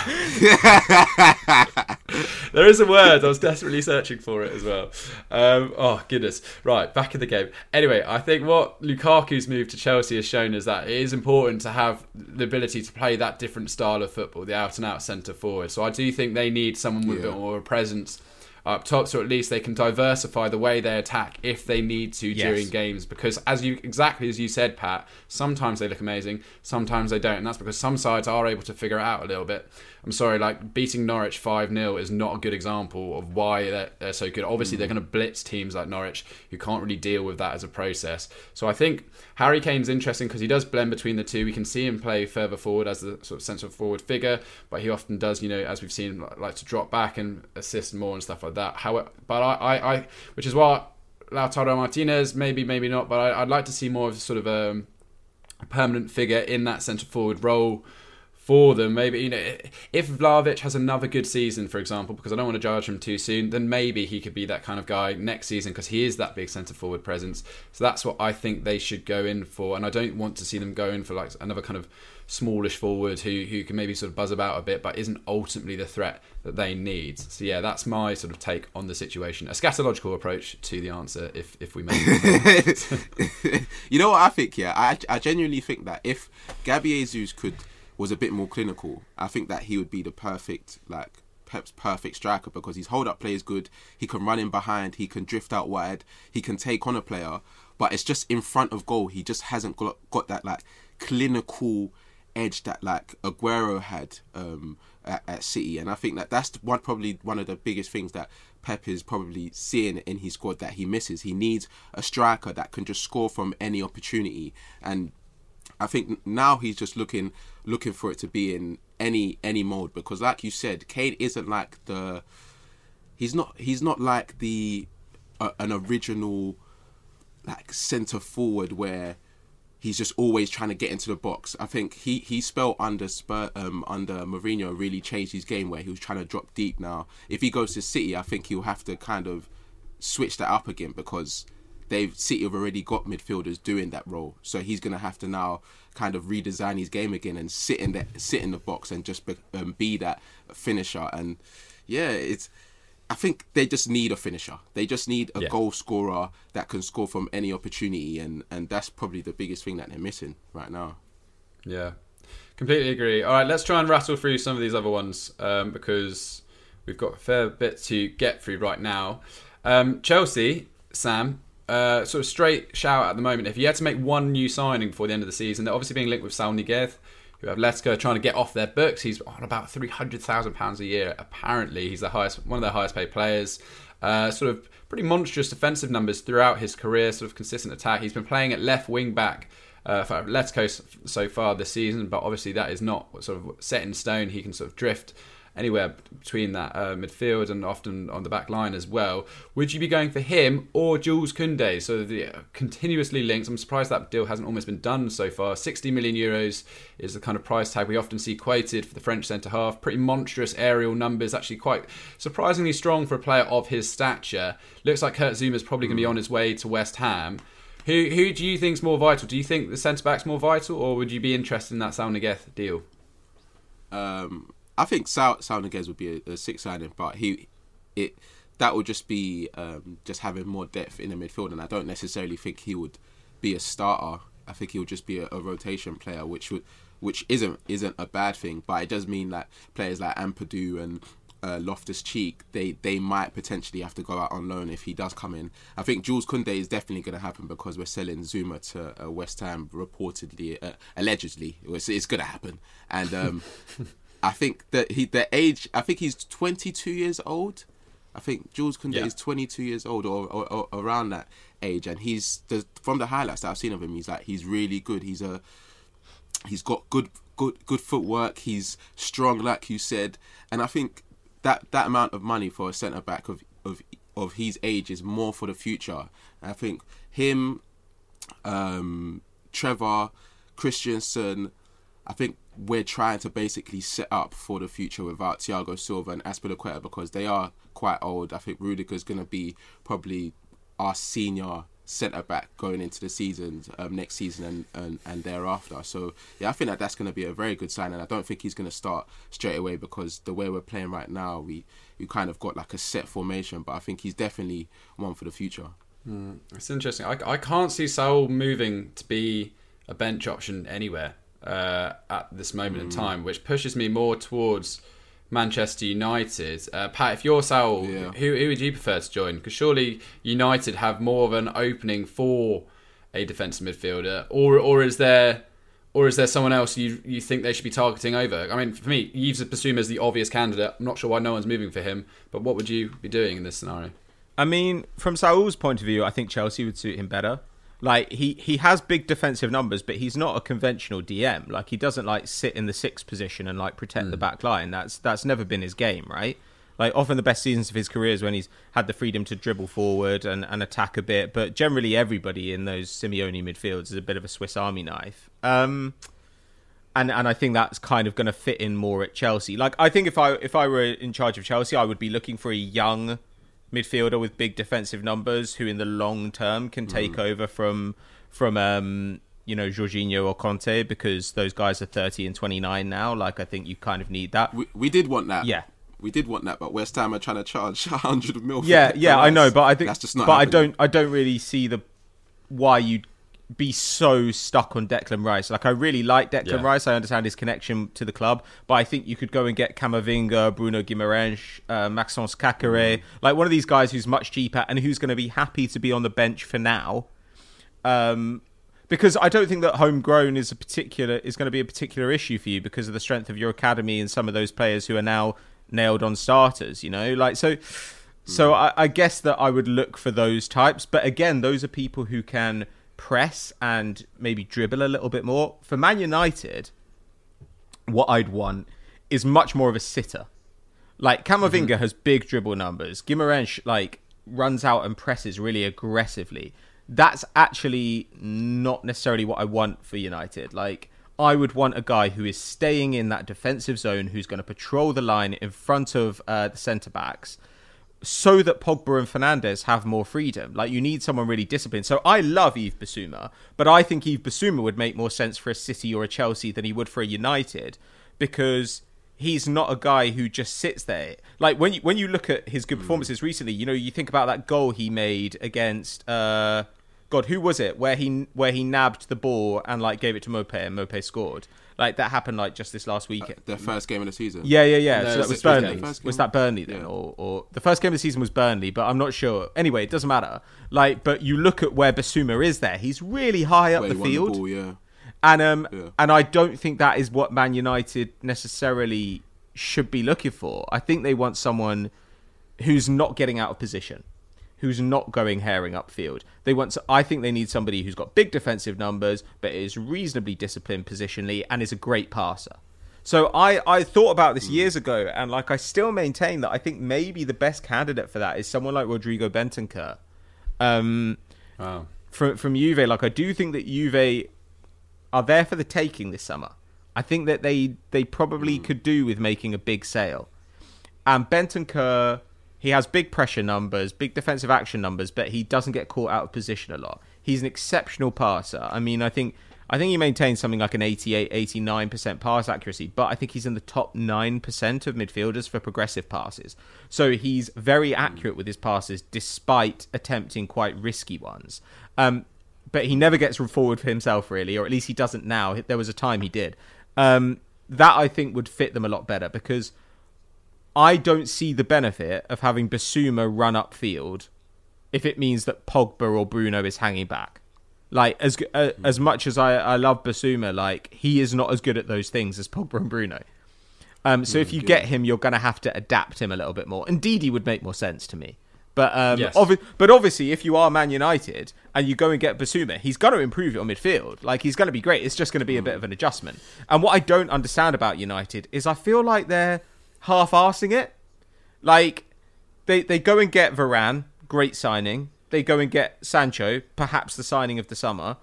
there is a word. I was desperately searching for it as well. Oh, goodness. Right, back in the game. Anyway, I think what Lukaku's move to Chelsea has shown is that it is important to have the ability to play that different style of football, the out-and-out centre-forward. So I do think they need someone with a bit more of a presence up top, so at least they can diversify the way they attack if they need to during games, because exactly as you said, Pat, sometimes they look amazing, sometimes they don't, and that's because some sides are able to figure it out a little bit. I'm sorry, like beating Norwich 5-0 is not a good example of why they're so good. Obviously they're going to blitz teams like Norwich who can't really deal with that as a process. So I think Harry Kane's interesting because he does blend between the two. We can see him play further forward as the sort of central forward figure, but he often does, as we've seen, like to drop back and assist more and stuff like that. However, but I which is why Lautaro Martinez, maybe not, but I'd like to see more of sort of a permanent figure in that centre forward role for them. Maybe, if Vlahovic has another good season, for example, because I don't want to judge him too soon, then maybe he could be that kind of guy next season because he is that big centre forward presence. So that's what I think they should go in for, and I don't want to see them go in for like another kind of smallish forward who can maybe sort of buzz about a bit but isn't ultimately the threat that they need. So yeah, that's my sort of take on the situation. A scatological approach to the answer, if we may. You know what I think? Yeah, I genuinely think that if Gabby Jesus was a bit more clinical, I think that he would be the perfect, like, Pep's perfect striker, because his hold-up play is good, he can run in behind, he can drift out wide, he can take on a player, but it's just in front of goal, he just hasn't got that, like, clinical edge that, like, Aguero had at City, and I think that that's probably one of the biggest things that Pep is probably seeing in his squad that he misses. He needs a striker that can just score from any opportunity, and I think now he's just looking for it to be in any mode, because like you said, Kane isn't like he's not like an original like centre forward where he's just always trying to get into the box. I think he spell under Mourinho really changed his game, where he was trying to drop deep. Now if he goes to City, I think he'll have to kind of switch that up again, because City have already got midfielders doing that role, so he's going to have to now kind of redesign his game again and sit in the box and just be that finisher. And yeah, I think they just need a finisher. They just need a goal scorer that can score from any opportunity, and that's probably the biggest thing that they're missing right now. Yeah, completely agree. All right, let's try and rattle through some of these other ones because we've got a fair bit to get through right now. Chelsea, Sam, sort of straight shout at the moment. If you had to make one new signing before the end of the season, they're obviously being linked with Saul Niguez, who have Atletico trying to get off their books. He's on about £300,000 a year. Apparently, he's one of their highest paid players. Sort of pretty monstrous defensive numbers throughout his career. Sort of consistent attack. He's been playing at left wing back for Atletico so far this season, but obviously that is not sort of set in stone. He can sort of drift anywhere between that midfield and often on the back line as well. Would you be going for him or Jules Koundé? So the continuously linked. I'm surprised that deal hasn't almost been done so far. 60 million euros is the kind of price tag we often see quoted for the French centre-half. Pretty monstrous aerial numbers, actually quite surprisingly strong for a player of his stature. Looks like Kurt Zuma's probably going to be on his way to West Ham. Who do you think's more vital? Do you think the centre-back's more vital, or would you be interested in that Saul Niguez deal? I think Saul Niguez would be a six signing, but that would just be just having more depth in the midfield, and I don't necessarily think he would be a starter. I think he would just be a rotation player, which isn't a bad thing, but it does mean that players like Ampadu and Loftus-Cheek, they might potentially have to go out on loan if he does come in. I think Jules Koundé is definitely going to happen because we're selling Zuma to West Ham reportedly, allegedly. It's going to happen. And I think that the age, I think he's 22 years old. I think Jules Koundé is 22 years old or around that age. And from the highlights that I've seen of him, he's really good. He's got good footwork. He's strong, like you said. And I think that amount of money for a centre back of his age is more for the future. And I think him, Trevor, Christensen, I think we're trying to basically set up for the future without Thiago Silva and Azpilicueta because they are quite old. I think Rudiger's going to be probably our senior centre-back going into the season, next season and thereafter. So, yeah, I think that's going to be a very good sign, and I don't think he's going to start straight away because the way we're playing right now, we kind of got like a set formation, but I think he's definitely one for the future. It's interesting. I can't see Saul moving to be a bench option anywhere at this moment in time, which pushes me more towards Manchester United. Pat, if you're Saul, who would you prefer to join? Because surely United have more of an opening for a defensive midfielder, or is there someone else you think they should be targeting over? I mean, for me, Yves Bissouma is the obvious candidate. I'm not sure why no one's moving for him, but what would you be doing in this scenario? I mean, from Saul's point of view, I think Chelsea would suit him better. Like, he has big defensive numbers, but he's not a conventional DM. Like, he doesn't, like, sit in the sixth position and, like, protect the back line. That's never been his game, right? Like, often the best seasons of his career is when he's had the freedom to dribble forward and attack a bit. But generally, everybody in those Simeone midfields is a bit of a Swiss Army knife. And I think that's kind of going to fit in more at Chelsea. Like, I think if I were in charge of Chelsea, I would be looking for a young midfielder with big defensive numbers who in the long term can take over from Jorginho or Conte, because those guys are 30 and 29 now. Like, I think you kind of need that. We did want that. Yeah. We did want that, but West Ham are trying to charge 100 mil. Yeah, I know, but I think that's just not. But happening. I don't really see why you'd be so stuck on Declan Rice. Like, I really like Declan Rice. I understand his connection to the club, but I think you could go and get Camavinga, Bruno Guimaraes, Maxence Caqueret, like one of these guys who's much cheaper and who's going to be happy to be on the bench for now. Because I don't think that homegrown is going to be a particular issue for you because of the strength of your academy and some of those players who are now nailed on starters. So I guess that I would look for those types, but again, those are people who can press and maybe dribble a little bit more. For Man United, what I'd want is much more of a sitter. Like, Camavinga has big dribble numbers. Guimaraes, like, runs out and presses really aggressively. That's actually not necessarily what I want for United. Like, I would want a guy who is staying in that defensive zone, who's going to patrol the line in front of the centre-backs, so that Pogba and Fernandes have more freedom. Like, you need someone really disciplined. So I love Yves Bissouma, but I think Yves Bissouma would make more sense for a City or a Chelsea than he would for a United, because he's not a guy who just sits there. Like, when you look at his good performances recently, you think about that goal he made against who was it? Where he nabbed the ball and, like, gave it to Mopé and Mopé scored. Like, that happened, like, just this last weekend. The first game of the season. Yeah. No, so that was Burnley. Was that Burnley then? Yeah. Or the first game of the season was Burnley, but I'm not sure. Anyway, it doesn't matter. Like, but you look at where Bissouma is there. He's really high up the field. The ball, And I don't think that is what Man United necessarily should be looking for. I think they want someone who's not getting out of position, who's not going herring upfield. I think they need somebody who's got big defensive numbers, but is reasonably disciplined positionally and is a great passer. So I thought about this years ago, and, like, I still maintain that I think maybe the best candidate for that is someone like Rodrigo Bentancur. Wow. From Juve. Like, I do think that Juve are there for the taking this summer. I think that they probably could do with making a big sale. And Bentancur, he has big pressure numbers, big defensive action numbers, but he doesn't get caught out of position a lot. He's an exceptional passer. I mean, I think he maintains something like an 88, 89% pass accuracy, but I think he's in the top 9% of midfielders for progressive passes. So he's very accurate with his passes, despite attempting quite risky ones. But he never gets forward for himself, really, or at least he doesn't now. There was a time he did. That, I think, would fit them a lot better, because I don't see the benefit of having Basuma run upfield if it means that Pogba or Bruno is hanging back. Like, as much as I love Basuma, like, he is not as good at those things as Pogba and Bruno. So if you get him, you're going to have to adapt him a little bit more. And Didi would make more sense to me. But yes. But obviously, if you are Man United and you go and get Basuma, he's going to improve it on midfield. Like, he's going to be great. It's just going to be a bit of an adjustment. And what I don't understand about United is I feel like they're half-arsing it. Like, they go and get Varane, great signing. They go and get Sancho, perhaps the signing of the summer.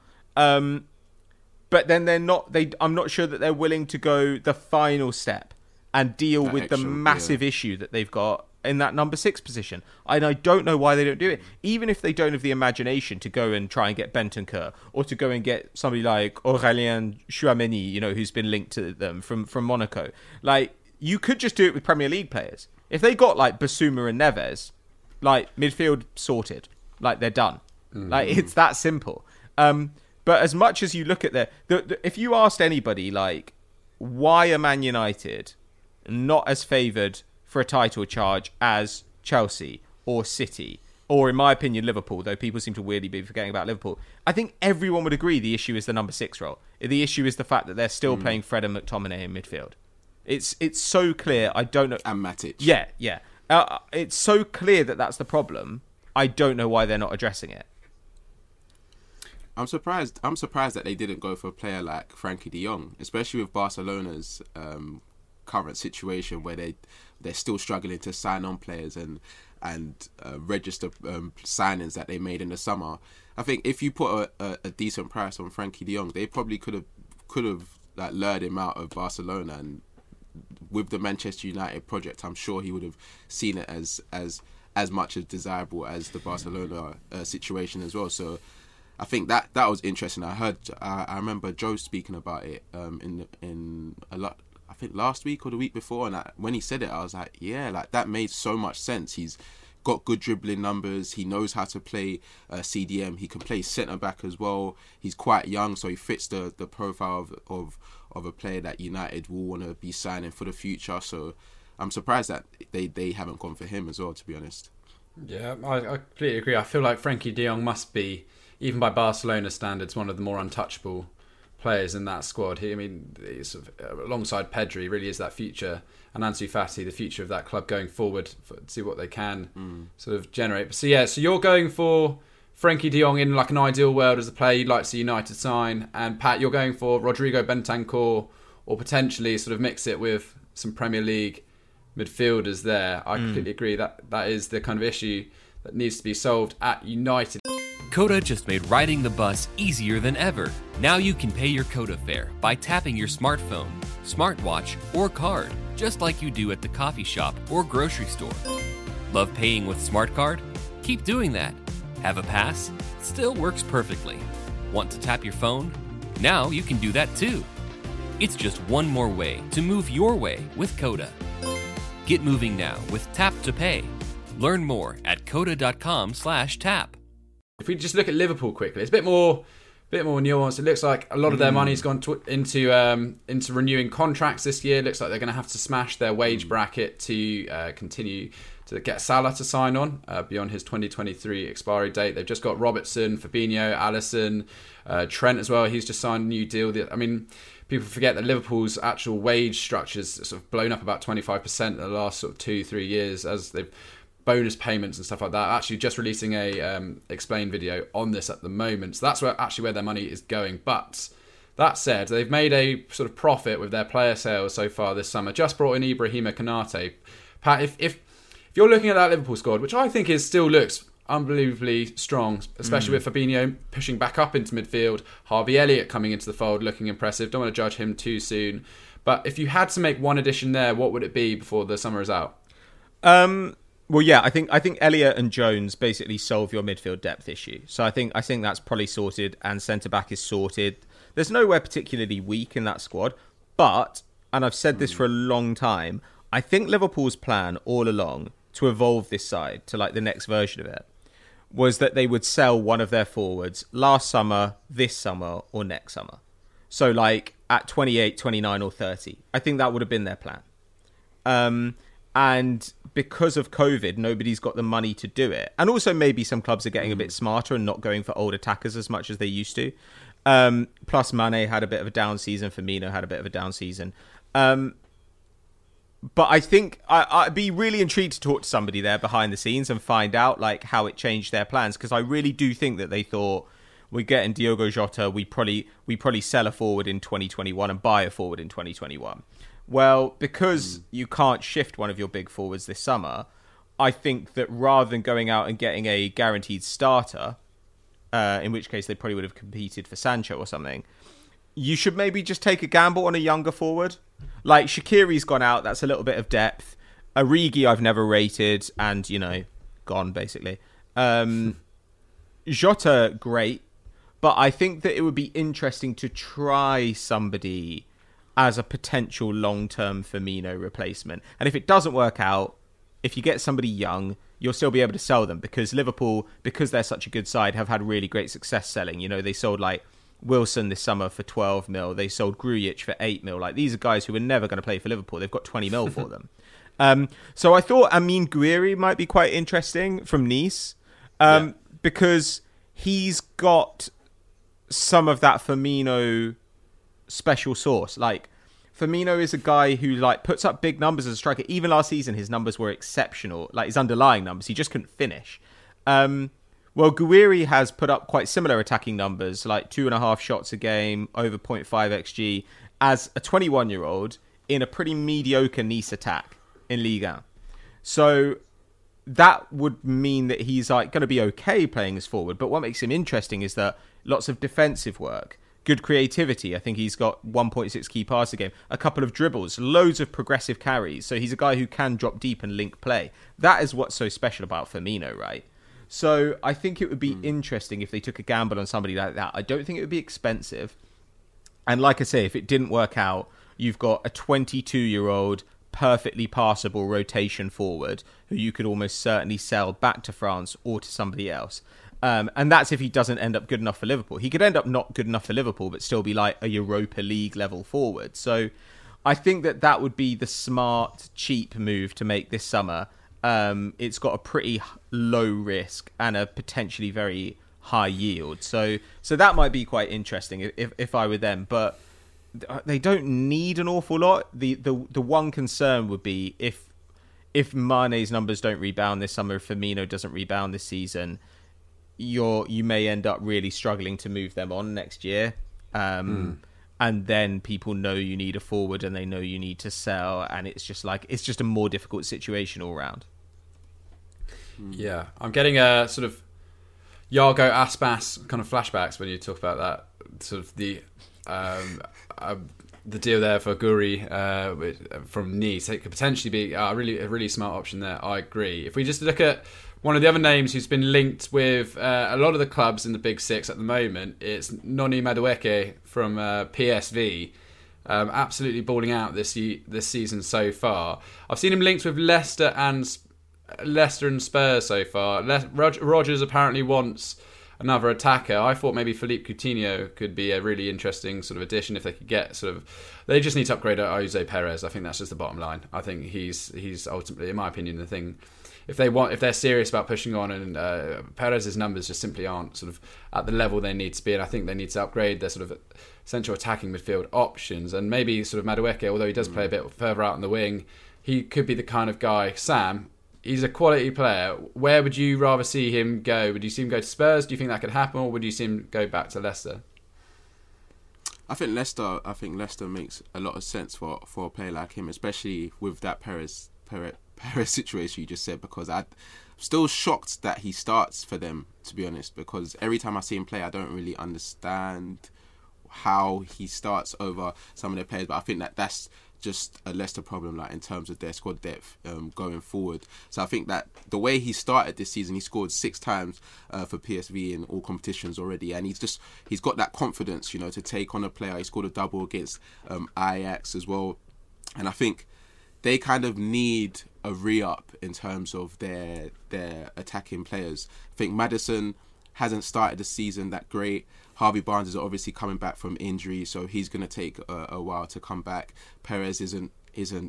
But then they're not. I'm not sure that they're willing to go the final step and deal with the massive issue that they've got in that number 6 position. And I don't know why they don't do it. Even if they don't have the imagination to go and try and get Bentancur or to go and get somebody like Aurélien Tchouameni, you know, who's been linked to them from Monaco. Like, you could just do it with Premier League players. If they got like Basuma and Neves, like, midfield sorted. Like, they're done. Like, it's that simple. But as much as you look at if you asked anybody, like, why are Man United not as favoured for a title charge as Chelsea or City, or in my opinion, Liverpool, though people seem to weirdly be forgetting about Liverpool, I think everyone would agree the issue is the number 6 role. The issue is the fact that they're still playing Fred and McTominay in midfield. It's so clear. I don't know. And Matic. Yeah. It's so clear that that's the problem. I don't know why they're not addressing it. I'm surprised that they didn't go for a player like Frankie de Jong, especially with Barcelona's current situation where they're still struggling to sign on players and register signings that they made in the summer. I think if you put a decent price on Frankie de Jong, they probably could have like lured him out of Barcelona, and with the Manchester United project, I'm sure he would have seen it as much as desirable as the Barcelona situation as well. So I think that was interesting. I remember Joe speaking about it in a lot. I think last week or the week before, and when he said it, I was like, yeah, like that made so much sense. He's got good dribbling numbers. He knows how to play CDM. He can play centre back as well. He's quite young, so he fits the profile of a player that United will want to be signing for the future. So I'm surprised that they haven't gone for him as well, to be honest. Yeah, I completely agree. I feel like Frankie de Jong must be, even by Barcelona standards, one of the more untouchable players in that squad. He's sort of, alongside Pedri, really is that future, and Ansu Fati, the future of that club going forward, to see what they can sort of generate. So you're going for Frankie de Jong in like an ideal world as a player you'd like to see United sign, and Pat, you're going for Rodrigo Bentancur, or potentially sort of mix it with some Premier League midfielders there. I completely agree that is the kind of issue that needs to be solved at United. Coda just made riding the bus easier than ever. Now you can pay your Coda fare by tapping your smartphone, smartwatch, or card, just like you do at the coffee shop or grocery store. Love paying with Smart Card? Keep doing that. Have a pass? Still works perfectly. Want to tap your phone? Now you can do that too. It's just one more way to move your way with Coda. Get moving now with Tap to Pay. Learn more at coda.com/tap. If we just look at Liverpool quickly, it's a bit more nuanced. It looks like a lot of their money's gone into renewing contracts this year. It looks like they're going to have to smash their wage bracket to continue to get Salah to sign on beyond his 2023 expiry date. They've just got Robertson, Fabinho, Alisson, Trent as well. He's just signed a new deal. I mean, people forget that Liverpool's actual wage structure's sort of blown up about 25% in the last sort of 2-3 years as they've bonus payments and stuff like that. Actually just releasing a explained video on this at the moment, so that's where their money is going. But that said, they've made a sort of profit with their player sales so far this summer. Just brought in Ibrahima Konate. Pat, if you're looking at that Liverpool squad, which I think still looks unbelievably strong, especially with Fabinho pushing back up into midfield, Harvey Elliott coming into the fold looking impressive, don't want to judge him too soon, but if you had to make one addition there, what would it be before the summer is out? Well, yeah, I think Elliott and Jones basically solve your midfield depth issue. So I think that's probably sorted, and centre back is sorted. There's nowhere particularly weak in that squad, but, and I've said this for a long time, I think Liverpool's plan all along to evolve this side to like the next version of it was that they would sell one of their forwards last summer, this summer, or next summer. So like at 28, 29, or 30. I think that would have been their plan. And because of COVID, nobody's got the money to do it. And also maybe some clubs are getting a bit smarter and not going for old attackers as much as they used to. Plus Mane had a bit of a down season. Firmino had a bit of a down season. But I think I'd be really intrigued to talk to somebody there behind the scenes and find out like how it changed their plans. Because I really do think that they thought, we're getting Diogo Jota, we probably sell a forward in 2021 and buy a forward in 2021. Well, because you can't shift one of your big forwards this summer, I think that rather than going out and getting a guaranteed starter, in which case they probably would have competed for Sancho or something, you should maybe just take a gamble on a younger forward. Like Shaqiri's gone out, that's a little bit of depth. Origi I've never rated and, gone basically. Jota, great. But I think that it would be interesting to try somebody as a potential long-term Firmino replacement. And if it doesn't work out, if you get somebody young, you'll still be able to sell them because Liverpool, because they're such a good side, have had really great success selling. They sold like Wilson this summer for 12 mil. They sold Grujic for 8 mil. Like these are guys who were never going to play for Liverpool. They've got 20 mil for them. So I thought Amine Gouiri might be quite interesting from Nice because he's got some of that Firmino special sauce. Like Firmino is a guy who like puts up big numbers as a striker. Even last season, his numbers were exceptional. Like his underlying numbers, he just couldn't finish. Well, Gouiri has put up quite similar attacking numbers, like 2.5 shots a game, over 0.5 XG, as a 21-year-old in a pretty mediocre Nice attack in Ligue 1. So that would mean that he's like going to be okay playing as forward. But what makes him interesting is that lots of defensive work, good creativity. I think he's got 1.6 key pass a game, a couple of dribbles, loads of progressive carries. So he's a guy who can drop deep and link play. That is what's so special about Firmino, right? So I think it would be interesting if they took a gamble on somebody like that. I don't think it would be expensive. And like I say, if it didn't work out, you've got a 22-year-old perfectly passable rotation forward who you could almost certainly sell back to France or to somebody else. And that's if he doesn't end up good enough for Liverpool. He could end up not good enough for Liverpool, but still be like a Europa League level forward. So I think that would be the smart, cheap move to make this summer. It's got a pretty low risk and a potentially very high yield. So that might be quite interesting if I were them. But they don't need an awful lot. The one concern would be if Mane's numbers don't rebound this summer, if Firmino doesn't rebound this season, you may end up really struggling to move them on next year. And then people know you need a forward and they know you need to sell, and it's just a more difficult situation all round. Yeah, I'm getting a sort of Iago Aspas kind of flashbacks when you talk about that sort of the deal there for Gouiri from Nice. It could potentially be a really smart option there. I agree. If we just look at one of the other names who's been linked with a lot of the clubs in the Big Six at the moment, it's Noni Madueke from PSV. Absolutely balling out this season so far. I've seen him linked with Leicester and Spurs so far. Rodgers apparently wants another attacker. I thought maybe Philippe Coutinho could be a really interesting sort of addition if they could get they just need to upgrade Jose Perez. I think that's just the bottom line. I think he's ultimately, in my opinion, the thing. If they're serious about pushing on, and Perez's numbers just simply aren't sort of at the level they need to be, and I think they need to upgrade their sort of central attacking midfield options. And maybe sort of Madueke, although he does play a bit further out on the wing, he could be the kind of guy. Sam, he's a quality player. Where would you rather see him go? Would you see him go to Spurs? Do you think that could happen, or would you see him go back to Leicester? I think Leicester makes a lot of sense for a player like him, especially with that Perez situation you just said, because I'm still shocked that he starts for them, to be honest, because every time I see him play, I don't really understand how he starts over some of their players. But I think that's just a Leicester problem, like in terms of their squad depth going forward. So I think that the way he started this season, he scored 6 times for PSV in all competitions already, and he's got that confidence, to take on a player. He scored a double against Ajax as well, and I think they kind of need a re-up in terms of their attacking players. I think Maddison hasn't started the season that great. Harvey Barnes is obviously coming back from injury, so he's going to take a while to come back. Perez isn't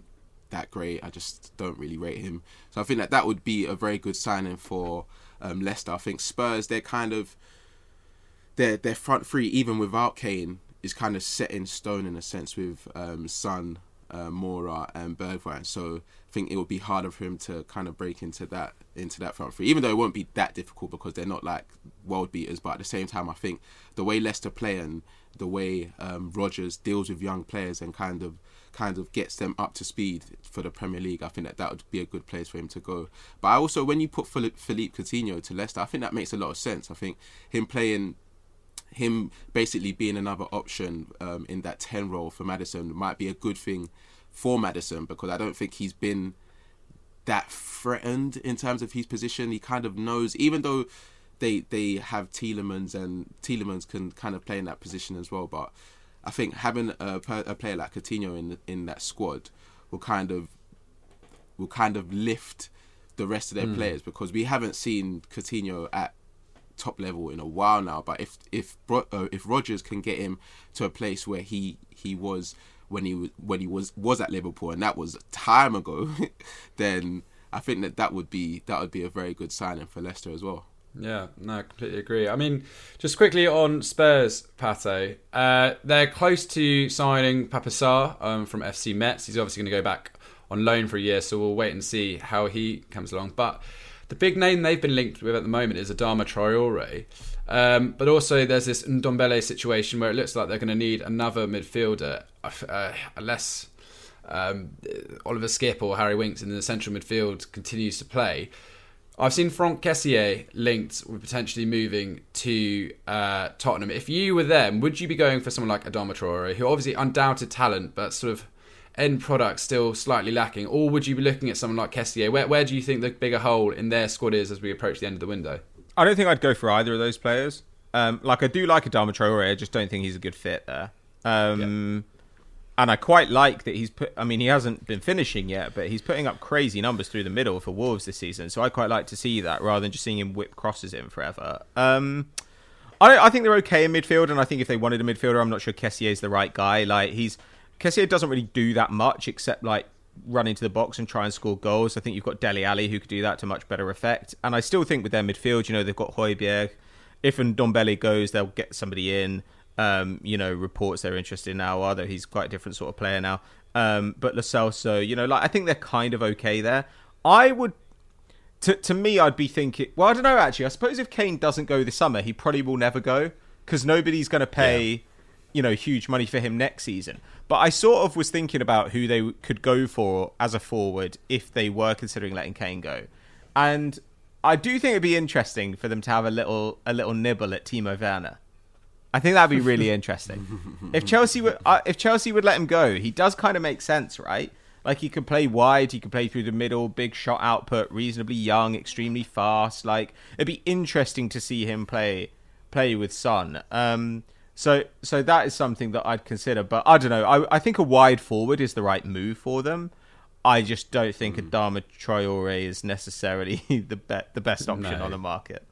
that great. I just don't really rate him. So I think that would be a very good signing for Leicester. I think Spurs, they're kind of their front three, even without Kane, is kind of set in stone in a sense with Son, Moura and Bergwijn. So I think it would be harder for him to kind of break into that front three, even though it won't be that difficult because they're not like world beaters. But at the same time, I think the way Leicester play and the way Rodgers deals with young players and kind of gets them up to speed for the Premier League, I think that would be a good place for him to go. But I also, when you put Philippe Coutinho to Leicester, I think that makes a lot of sense. I think him basically being another option in that 10 role for Maddison might be a good thing for Maddison, because I don't think he's been that threatened in terms of his position. He kind of knows, even though they have Tielemans, and Tielemans can kind of play in that position as well, but I think having a player like Coutinho in that squad will kind of lift the rest of their players, because we haven't seen Coutinho at top level in a while now. But if Rodgers can get him to a place where he was when he was at Liverpool, and that was time ago, then I think that would be a very good signing for Leicester as well. Yeah, no, I completely agree. I mean, just quickly on Spurs, Pate, they're close to signing Pape Sarr from FC Metz. He's obviously going to go back on loan for a year, so we'll wait and see how he comes along. But the big name they've been linked with at the moment is Adama Traore. But also there's this Ndombele situation where it looks like they're going to need another midfielder, unless Oliver Skipp or Harry Winks in the central midfield continues to play. I've seen Franck Kessié linked with potentially moving to Tottenham. If you were them, would you be going for someone like Adama Traore, who obviously undoubted talent, but sort of end product still slightly lacking? Or would you be looking at someone like Kessié? Where do you think the bigger hole in their squad is as we approach the end of the window? I don't think I'd go for either of those players. I do like Adama Traore, I just don't think he's a good fit there. And I quite like that he hasn't been finishing yet, but he's putting up crazy numbers through the middle for Wolves this season. So I quite like to see that rather than just seeing him whip crosses in forever. I think they're okay in midfield, and I think if they wanted a midfielder, I'm not sure Kessier's the right guy. Kessié doesn't really do that much except run into the box and try and score goals. I think you've got Dele Alli who could do that to much better effect. And I still think with their midfield, they've got Højbjerg. If Ndombele goes, they'll get somebody in. Reports they're interested in now, although he's quite a different sort of player now. But Lo Celso, I think they're kind of okay there. I would, to me, I'd be thinking, well, I don't know, actually. I suppose if Kane doesn't go this summer, he probably will never go, because nobody's going to pay, huge money for him next season. But I sort of was thinking about who they could go for as a forward if they were considering letting Kane go. And I do think it'd be interesting for them to have a little nibble at Timo Werner. I think that'd be really interesting. If Chelsea would let him go, he does kind of make sense, right? He can play wide, he can play through the middle, big shot output, reasonably young, extremely fast. It'd be interesting to see him play with Son. So that is something that I'd consider. But I don't know. I think a wide forward is the right move for them. I just don't think Adama Traore is necessarily the best option on the market.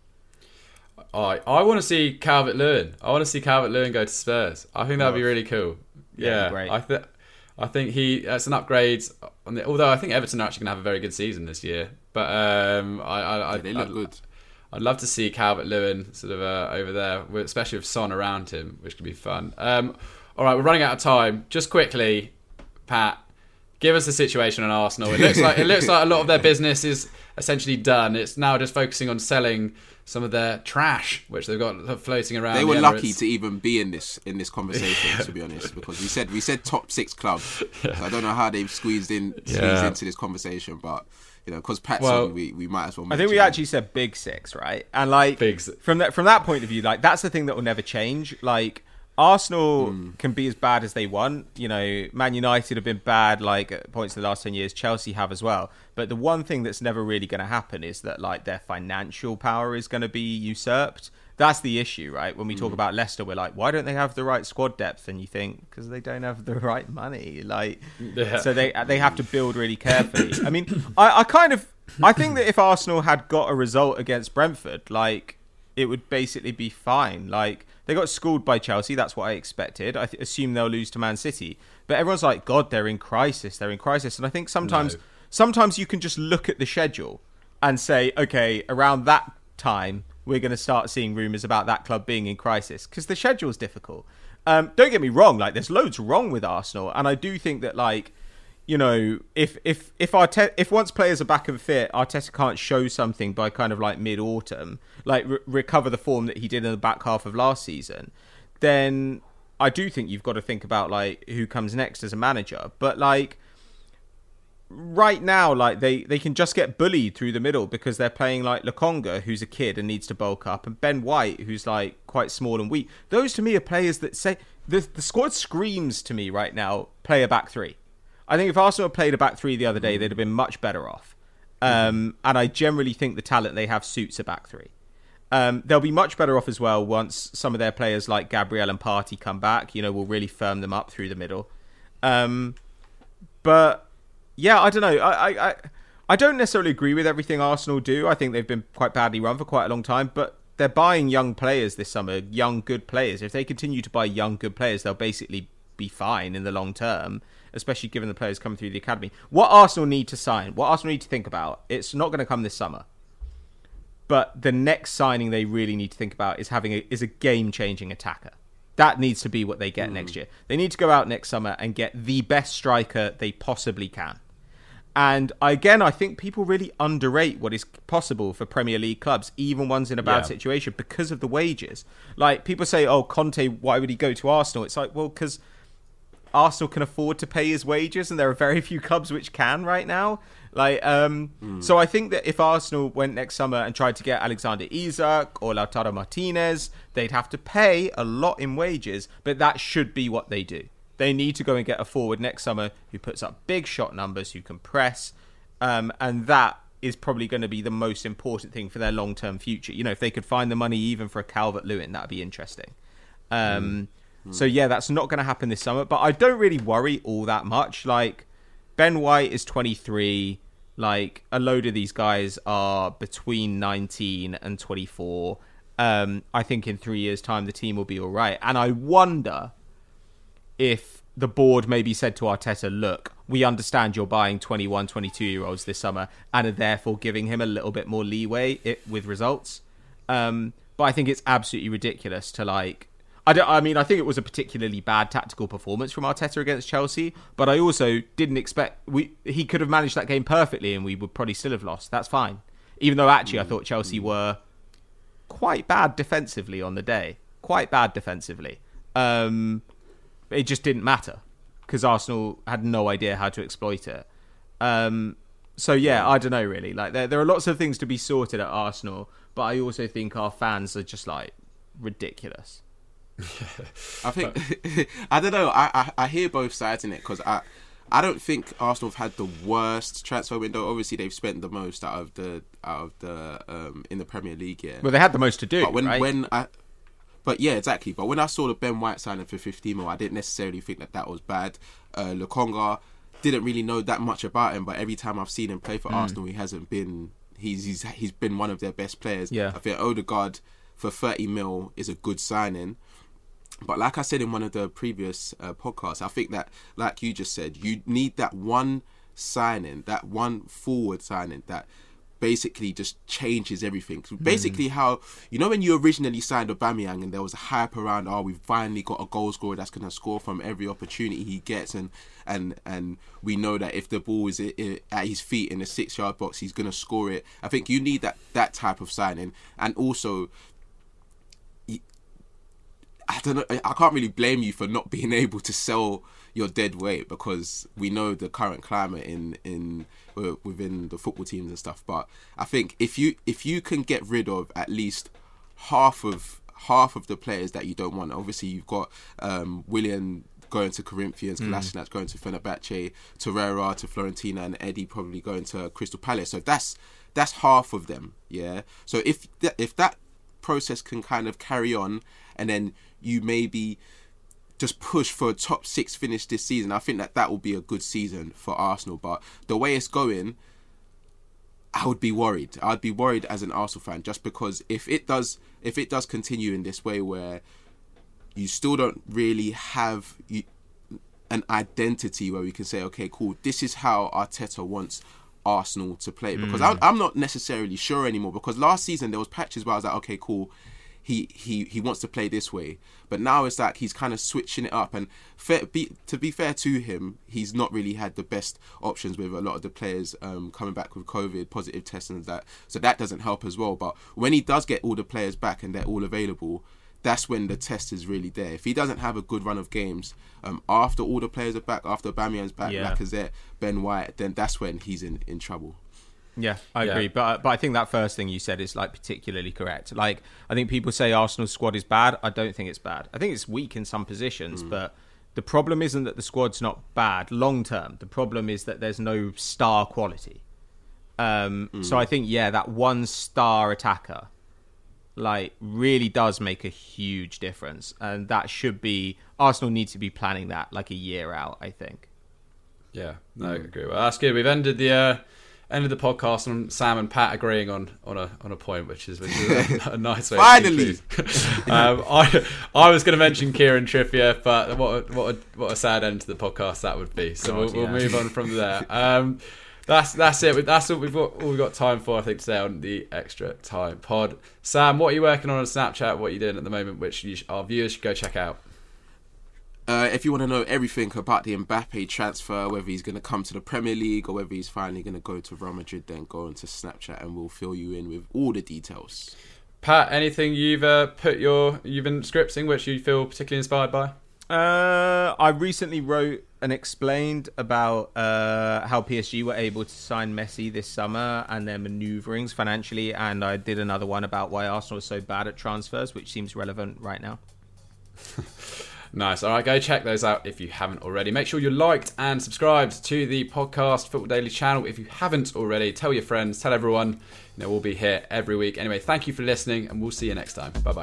I want to see Calvert-Lewin. I want to see Calvert-Lewin go to Spurs. I think that'd be really cool. Yeah, great. I think that's an upgrade. Although I think Everton are actually going to have a very good season this year. But they look good. I'd love to see Calvert-Lewin sort of over there, especially with Son around him, which could be fun. All right, we're running out of time. Just quickly, Pat, give us the situation on Arsenal. It looks like a lot of their business is essentially done. It's now just focusing on selling some of their trash, which they've got floating around. They were lucky to even be in this conversation, to be honest, because we said top 6 club. Yeah. So I don't know how they've squeezed into this conversation, but because Pat's on, we might as well. I think we actually said big 6, right? And from that point of view, that's the thing that will never change. Arsenal can be as bad as they want. Man United have been bad at points in the last 10 years. Chelsea have as well. But the one thing that's never really going to happen is that their financial power is going to be usurped. That's the issue, right? When we talk about Leicester, we're like, why don't they have the right squad depth? And you think, because they don't have the right money. So they have to build really carefully. I mean, I think that if Arsenal had got a result against Brentford, it would basically be fine. They got schooled by Chelsea. That's what I expected. I assume they'll lose to Man City. But everyone's like, God, they're in crisis. They're in crisis. And I think sometimes you can just look at the schedule and say, okay, around that time, we're going to start seeing rumours about that club being in crisis. Because the schedule's difficult. Don't get me wrong. Like, there's loads wrong with Arsenal. And I do think that, like, you know, if once players are back and fit, Arteta can't show something by kind of like mid-autumn, like recover the form that he did in the back half of last season, then I do think you've got to think about like who comes next as a manager. But like right now, like they can just get bullied through the middle because they're playing like Lokonga, who's a kid and needs to bulk up, and Ben White, who's like quite small and weak. Those to me are players that say the squad screams to me right now, play a back three. I think if Arsenal had played a back three the other day, they'd have been much better off. And I generally think the talent they have suits a back three. They'll be much better off as well once some of their players like Gabriel and Partey come back. You know, will really firm them up through the middle. But yeah, I don't know. I don't necessarily agree with everything Arsenal do. I think they've been quite badly run for quite a long time. But they're buying young players this summer, young good players. If they continue to buy young good players, they'll basically be fine in the long term, especially given the players coming through the academy. What Arsenal need to sign, what Arsenal need to think about, it's not going to come this summer. But the next signing they really need to think about is a game-changing attacker. That needs to be what they get next year. They need to go out next summer and get the best striker they possibly can. And again, I think people really underrate what is possible for Premier League clubs, even ones in a bad situation, because of the wages. Like, people say, oh, Conte, why would he go to Arsenal? It's like, well, because Arsenal can afford to pay his wages, and there are very few clubs which can right now. Like, so I think that if Arsenal went next summer and tried to get Alexander Isak or Lautaro Martinez, they'd have to pay a lot in wages, but that should be what they do. They need to go and get a forward next summer who puts up big shot numbers, who can press, and that is probably going to be the most important thing for their long-term future. You know, if they could find the money even for a Calvert-Lewin, that'd be interesting. So yeah, that's not going to happen this summer, but I don't really worry all that much. Like, Ben White is 23. Like, a load of these guys are between 19 and 24. I think in 3 years' time, the team will be all right. And I wonder if the board maybe said to Arteta, look, we understand you're buying 21, 22-year-olds this summer and are therefore giving him a little bit more leeway with results. But I think it's absolutely ridiculous to, like, I think it was a particularly bad tactical performance from Arteta against Chelsea, but I also didn't expect... he could have managed that game perfectly and we would probably still have lost. That's fine. Even though actually I thought Chelsea were quite bad defensively on the day. Quite bad defensively. It just didn't matter because Arsenal had no idea how to exploit it. So yeah, I don't know really. Like, there are lots of things to be sorted at Arsenal, but I also think our fans are just like ridiculous. I think I don't know. I hear both sides in it because I don't think Arsenal have had the worst transfer window. Obviously, they've spent the most out of the in the Premier League. Yeah, well, they had the most to do. But yeah, exactly. But when I saw the Ben White signing for 15 mil, I didn't necessarily think that was bad. Lokonga, didn't really know that much about him, but every time I've seen him play for Arsenal, he hasn't been. He's been one of their best players. Yeah. I think Odegaard for 30 mil is a good signing. But like I said in one of the previous podcasts, I think that, like you just said, you need that one signing, that one forward signing that basically just changes everything. Basically how, you know, when you originally signed Aubameyang and there was a hype around, we've finally got a goal scorer that's going to score from every opportunity he gets, and we know that if the ball is at his feet in the 6-yard box, he's going to score it. I think you need that type of signing. And also, I don't know, I can't really blame you for not being able to sell your dead weight because we know the current climate within the football teams and stuff. But I think if you can get rid of at least half of the players that you don't want, obviously you've got Willian going to Corinthians, Kolasinac going to Fenerbahce, Torreira to Fiorentina, and Eddie probably going to Crystal Palace. So that's half of them, yeah. So if that process can kind of carry on, and then you maybe just push for a top 6 finish this season, I think that will be a good season for Arsenal. But the way it's going, I would be worried. I'd be worried as an Arsenal fan, just because if it does continue in this way where you still don't really have an identity where we can say, okay, cool, this is how Arteta wants Arsenal to play. Because I'm not necessarily sure anymore, because last season there was patches where I was like, okay, cool, he wants to play this way, but now it's like he's kind of switching it up. And to be fair to him, he's not really had the best options with a lot of the players coming back with COVID positive tests and that, so that doesn't help as well. But when he does get all the players back and they're all available, that's when the test is really there. If he doesn't have a good run of games after all the players are back, after Aubameyang's back, Lacazette, Ben White, then that's when he's in trouble. Yeah, I agree. But I think that first thing you said is like particularly correct. Like, I think people say Arsenal's squad is bad. I don't think it's bad. I think it's weak in some positions, but the problem isn't that the squad's not bad long term. The problem is that there's no star quality. So I think, that one star attacker like really does make a huge difference, and that should be, Arsenal need to be planning that like a year out, I think. I agree. Well, that's good. We've ended the podcast on Sam and Pat agreeing on a point, which is a nice way. Finally. I was going to mention Kieran Trippier, but what a sad end to the podcast that would be. So we'll move on from there. That's it. That's all we've got time for, I think, today on the Extra Time Pod. Sam, what are you working on Snapchat? What are you doing at the moment, which our viewers should go check out? If you want to know everything about the Mbappe transfer, whether he's going to come to the Premier League or whether he's finally going to go to Real Madrid, then go onto Snapchat and we'll fill you in with all the details. Pat, anything you've been scripting which you feel particularly inspired by? I recently wrote and explained about how PSG were able to sign Messi this summer and their manoeuvrings financially, and I did another one about why Arsenal is so bad at transfers, which seems relevant right now. Nice. All right, go check those out if you haven't already. Make sure you're liked and subscribed to the podcast Football Daily channel if you haven't already. Tell your friends, tell everyone. We'll be here every week. Anyway, thank you for listening, and we'll see you next time. Bye-bye.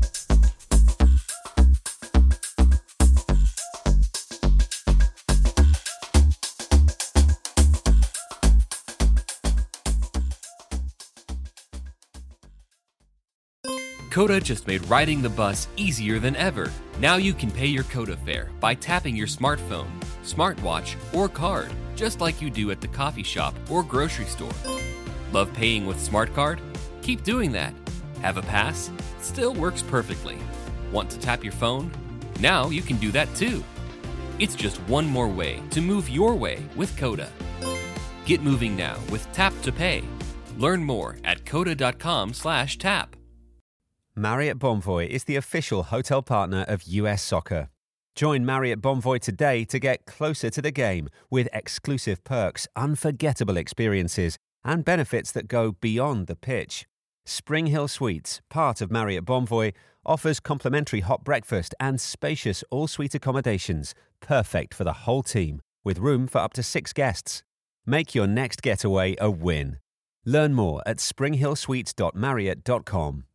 Coda just made riding the bus easier than ever. Now you can pay your Coda fare by tapping your smartphone, smartwatch, or card, just like you do at the coffee shop or grocery store. Love paying with SmartCard? Keep doing that. Have a pass? Still works perfectly. Want to tap your phone? Now you can do that too. It's just one more way to move your way with Coda. Get moving now with Tap to Pay. Learn more at coda.com/tap. Marriott Bonvoy is the official hotel partner of US Soccer. Join Marriott Bonvoy today to get closer to the game with exclusive perks, unforgettable experiences, and benefits that go beyond the pitch. Spring Hill Suites, part of Marriott Bonvoy, offers complimentary hot breakfast and spacious all-suite accommodations, perfect for the whole team, with room for up to 6 guests. Make your next getaway a win. Learn more at springhillsuites.marriott.com.